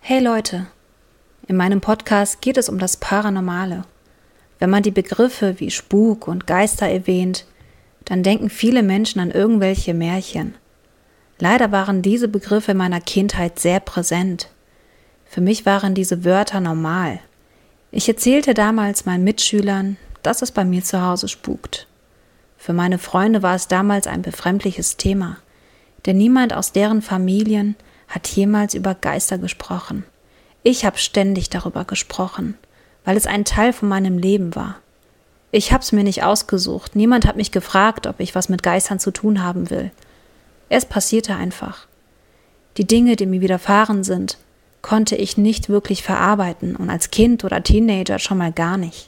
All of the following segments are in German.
Hey Leute, in meinem Podcast geht es um das Paranormale. Wenn man die Begriffe wie Spuk und Geister erwähnt, dann denken viele Menschen an irgendwelche Märchen. Leider waren diese Begriffe in meiner Kindheit sehr präsent. Für mich waren diese Wörter normal. Ich erzählte damals meinen Mitschülern, dass es bei mir zu Hause spukt. Für meine Freunde war es damals ein befremdliches Thema, denn niemand aus deren Familien hat jemals über Geister gesprochen. Ich habe ständig darüber gesprochen, weil es ein Teil von meinem Leben war. Ich habe es mir nicht ausgesucht. Niemand hat mich gefragt, ob ich was mit Geistern zu tun haben will. Es passierte einfach. Die Dinge, die mir widerfahren sind, konnte ich nicht wirklich verarbeiten und als Kind oder Teenager schon mal gar nicht.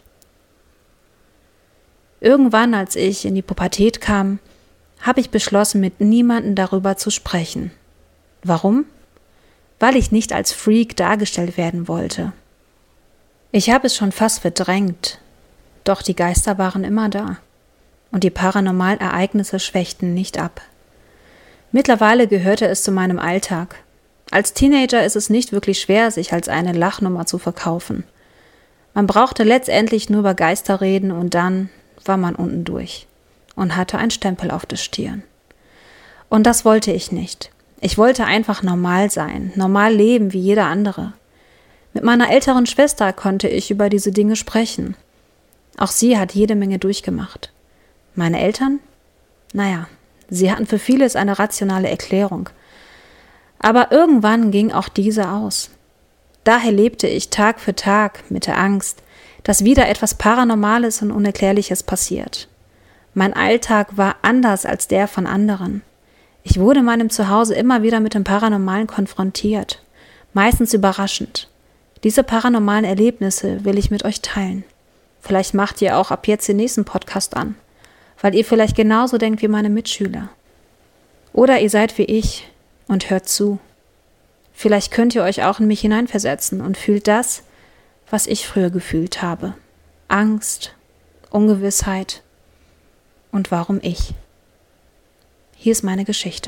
Irgendwann, als ich in die Pubertät kam, habe ich beschlossen, mit niemandem darüber zu sprechen. Warum? Weil ich nicht als Freak dargestellt werden wollte. Ich habe es schon fast verdrängt, doch die Geister waren immer da und die paranormalen Ereignisse schwächten nicht ab. Mittlerweile gehörte es zu meinem Alltag. Als Teenager ist es nicht wirklich schwer, sich als eine Lachnummer zu verkaufen. Man brauchte letztendlich nur über Geister reden und dann war man unten durch und hatte einen Stempel auf der Stirn. Und das wollte ich nicht. Ich wollte einfach normal sein, normal leben wie jeder andere. Mit meiner älteren Schwester konnte ich über diese Dinge sprechen. Auch sie hat jede Menge durchgemacht. Meine Eltern? Naja, sie hatten für vieles eine rationale Erklärung. Aber irgendwann ging auch diese aus. Daher lebte ich Tag für Tag mit der Angst, dass wieder etwas Paranormales und Unerklärliches passiert. Mein Alltag war anders als der von anderen. Ich wurde in meinem Zuhause immer wieder mit dem Paranormalen konfrontiert, meistens überraschend. Diese paranormalen Erlebnisse will ich mit euch teilen. Vielleicht macht ihr auch ab jetzt den nächsten Podcast an, weil ihr vielleicht genauso denkt wie meine Mitschüler. Oder ihr seid wie ich und hört zu. Vielleicht könnt ihr euch auch in mich hineinversetzen und fühlt das, was ich früher gefühlt habe. Angst, Ungewissheit und warum ich. Hier ist meine Geschichte.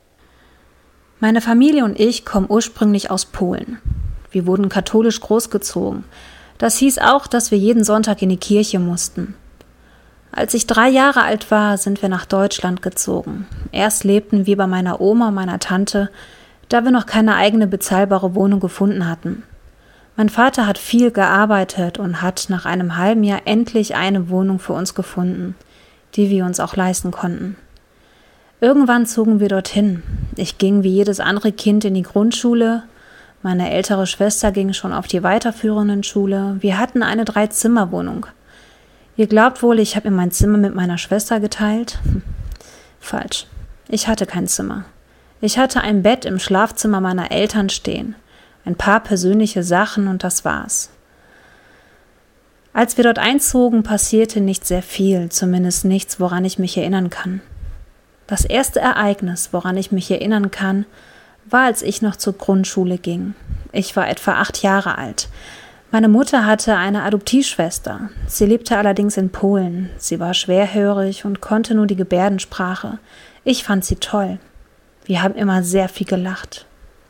Meine Familie und ich kommen ursprünglich aus Polen. Wir wurden katholisch großgezogen. Das hieß auch, dass wir jeden Sonntag in die Kirche mussten. Als ich 3 Jahre alt war, sind wir nach Deutschland gezogen. Erst lebten wir bei meiner Oma und meiner Tante, da wir noch keine eigene bezahlbare Wohnung gefunden hatten. Mein Vater hat viel gearbeitet und hat nach einem halben Jahr endlich eine Wohnung für uns gefunden, die wir uns auch leisten konnten. Irgendwann zogen wir dorthin. Ich ging wie jedes andere Kind in die Grundschule. Meine ältere Schwester ging schon auf die weiterführenden Schule. Wir hatten eine 3-Zimmer-Wohnung. Ihr glaubt wohl, ich habe mir mein Zimmer mit meiner Schwester geteilt? Falsch. Ich hatte kein Zimmer. Ich hatte ein Bett im Schlafzimmer meiner Eltern stehen. Ein paar persönliche Sachen und das war's. Als wir dort einzogen, passierte nicht sehr viel, zumindest nichts, woran ich mich erinnern kann. Das erste Ereignis, woran ich mich erinnern kann, war, als ich noch zur Grundschule ging. Ich war etwa 8 Jahre alt. Meine Mutter hatte eine Adoptivschwester. Sie lebte allerdings in Polen. Sie war schwerhörig und konnte nur die Gebärdensprache. Ich fand sie toll. Wir haben immer sehr viel gelacht.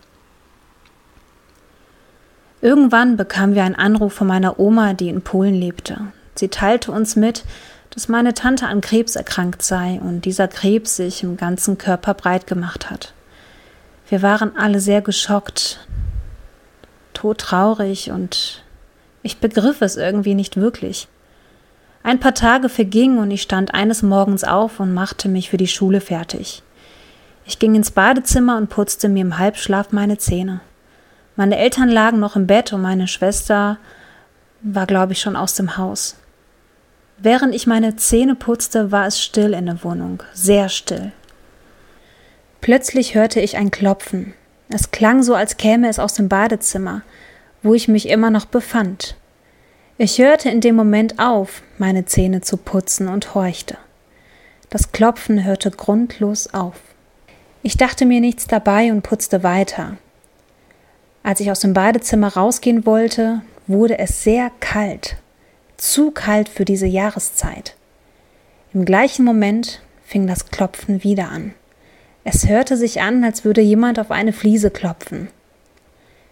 Irgendwann bekamen wir einen Anruf von meiner Oma, die in Polen lebte. Sie teilte uns mit, dass meine Tante an Krebs erkrankt sei und dieser Krebs sich im ganzen Körper breit gemacht hat. Wir waren alle sehr geschockt, todtraurig und ich begriff es irgendwie nicht wirklich. Ein paar Tage vergingen und ich stand eines Morgens auf und machte mich für die Schule fertig. Ich ging ins Badezimmer und putzte mir im Halbschlaf meine Zähne. Meine Eltern lagen noch im Bett und meine Schwester war, glaube ich, schon aus dem Haus. Während ich meine Zähne putzte, war es still in der Wohnung, sehr still. Plötzlich hörte ich ein Klopfen. Es klang so, als käme es aus dem Badezimmer, wo ich mich immer noch befand. Ich hörte in dem Moment auf, meine Zähne zu putzen und horchte. Das Klopfen hörte grundlos auf. Ich dachte mir nichts dabei und putzte weiter. Als ich aus dem Badezimmer rausgehen wollte, wurde es sehr kalt. Zu kalt für diese Jahreszeit. Im gleichen Moment fing das Klopfen wieder an. Es hörte sich an, als würde jemand auf eine Fliese klopfen.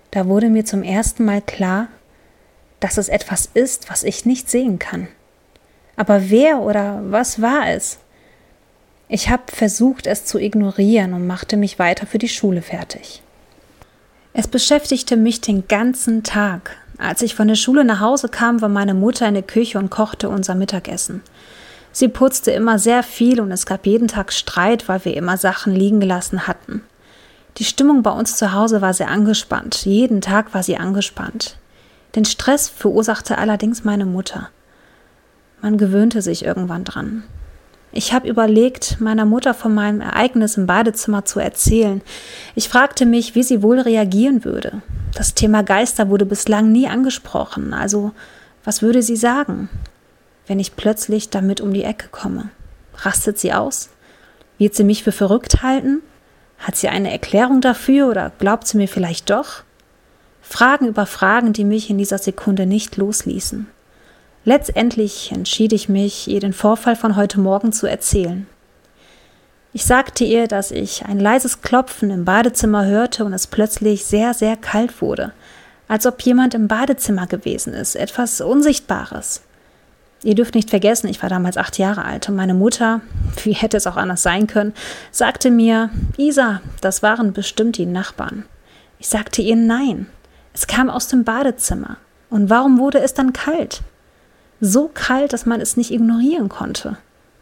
Da wurde mir zum ersten Mal klar, dass es etwas ist, was ich nicht sehen kann. Aber wer oder was war es? Ich habe versucht, es zu ignorieren und machte mich weiter für die Schule fertig. Es beschäftigte mich den ganzen Tag. Als ich von der Schule nach Hause kam, war meine Mutter in der Küche und kochte unser Mittagessen. Sie putzte immer sehr viel und es gab jeden Tag Streit, weil wir immer Sachen liegen gelassen hatten. Die Stimmung bei uns zu Hause war sehr angespannt. Jeden Tag war sie angespannt. Den Stress verursachte allerdings meine Mutter. Man gewöhnte sich irgendwann dran. Ich habe überlegt, meiner Mutter von meinem Ereignis im Badezimmer zu erzählen. Ich fragte mich, wie sie wohl reagieren würde. Das Thema Geister wurde bislang nie angesprochen. Also, was würde sie sagen, wenn ich plötzlich damit um die Ecke komme? Rastet sie aus? Wird sie mich für verrückt halten? Hat sie eine Erklärung dafür oder glaubt sie mir vielleicht doch? Fragen über Fragen, die mich in dieser Sekunde nicht losließen. Letztendlich entschied ich mich, ihr den Vorfall von heute Morgen zu erzählen. Ich sagte ihr, dass ich ein leises Klopfen im Badezimmer hörte und es plötzlich sehr, sehr kalt wurde, als ob jemand im Badezimmer gewesen ist, etwas Unsichtbares. Ihr dürft nicht vergessen, ich war damals 8 Jahre alt und meine Mutter, wie hätte es auch anders sein können, sagte mir, Isa, das waren bestimmt die Nachbarn. Ich sagte ihr nein, es kam aus dem Badezimmer. Und warum wurde es dann kalt? So kalt, dass man es nicht ignorieren konnte.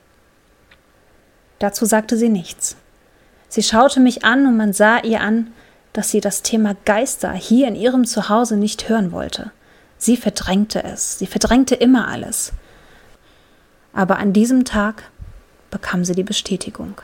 Dazu sagte sie nichts. Sie schaute mich an und man sah ihr an, dass sie das Thema Geister hier in ihrem Zuhause nicht hören wollte. Sie verdrängte es, sie verdrängte immer alles. Aber an diesem Tag bekam sie die Bestätigung.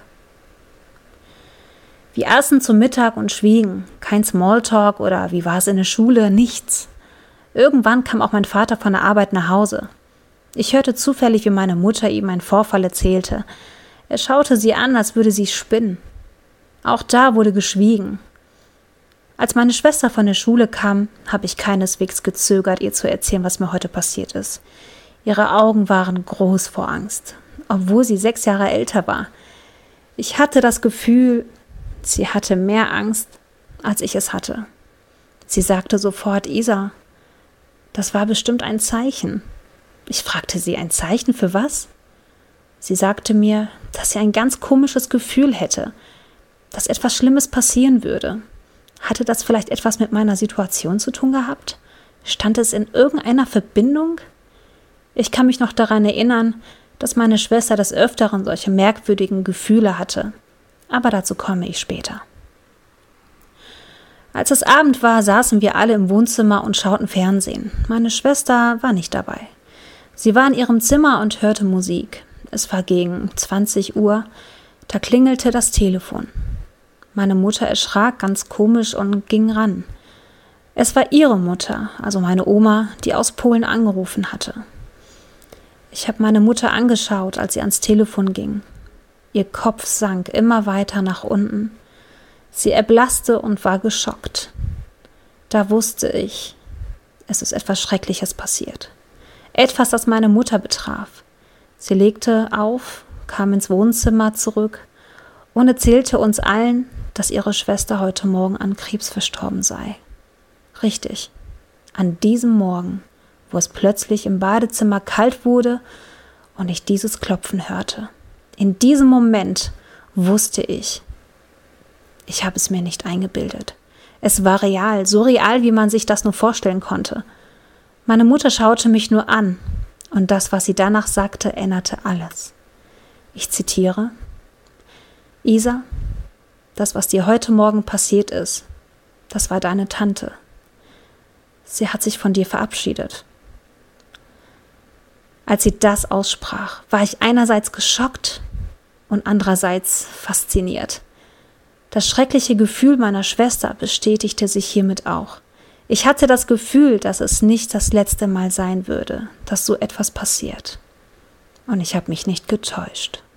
Wir aßen zu Mittag und schwiegen. Kein Smalltalk oder wie war es in der Schule, nichts. Irgendwann kam auch mein Vater von der Arbeit nach Hause. Ich hörte zufällig, wie meine Mutter ihm einen Vorfall erzählte. Er schaute sie an, als würde sie spinnen. Auch da wurde geschwiegen. Als meine Schwester von der Schule kam, habe ich keineswegs gezögert, ihr zu erzählen, was mir heute passiert ist. Ihre Augen waren groß vor Angst, obwohl sie 6 Jahre älter war. Ich hatte das Gefühl, sie hatte mehr Angst, als ich es hatte. Sie sagte sofort, Isa, das war bestimmt ein Zeichen. Ich fragte sie, ein Zeichen für was? Sie sagte mir, dass sie ein ganz komisches Gefühl hätte, dass etwas Schlimmes passieren würde. Hatte das vielleicht etwas mit meiner Situation zu tun gehabt? Stand es in irgendeiner Verbindung? Ich kann mich noch daran erinnern, dass meine Schwester des Öfteren solche merkwürdigen Gefühle hatte. Aber dazu komme ich später. Als es Abend war, saßen wir alle im Wohnzimmer und schauten Fernsehen. Meine Schwester war nicht dabei. Sie war in ihrem Zimmer und hörte Musik. Es war gegen 20 Uhr, da klingelte das Telefon. Meine Mutter erschrak ganz komisch und ging ran. Es war ihre Mutter, also meine Oma, die aus Polen angerufen hatte. Ich habe meine Mutter angeschaut, als sie ans Telefon ging. Ihr Kopf sank immer weiter nach unten. Sie erblasste und war geschockt. Da wusste ich, es ist etwas Schreckliches passiert. Etwas, das meine Mutter betraf. Sie legte auf, kam ins Wohnzimmer zurück und erzählte uns allen, dass ihre Schwester heute Morgen an Krebs verstorben sei. Richtig, an diesem Morgen, wo es plötzlich im Badezimmer kalt wurde und ich dieses Klopfen hörte. In diesem Moment wusste ich habe es mir nicht eingebildet. Es war real, so real, wie man sich das nur vorstellen konnte. Meine Mutter schaute mich nur an und das, was sie danach sagte, änderte alles. Ich zitiere: Isa, das, was dir heute Morgen passiert ist, das war deine Tante. Sie hat sich von dir verabschiedet. Als sie das aussprach, war ich einerseits geschockt und andererseits fasziniert. Das schreckliche Gefühl meiner Schwester bestätigte sich hiermit auch. Ich hatte das Gefühl, dass es nicht das letzte Mal sein würde, dass so etwas passiert. Und ich habe mich nicht getäuscht.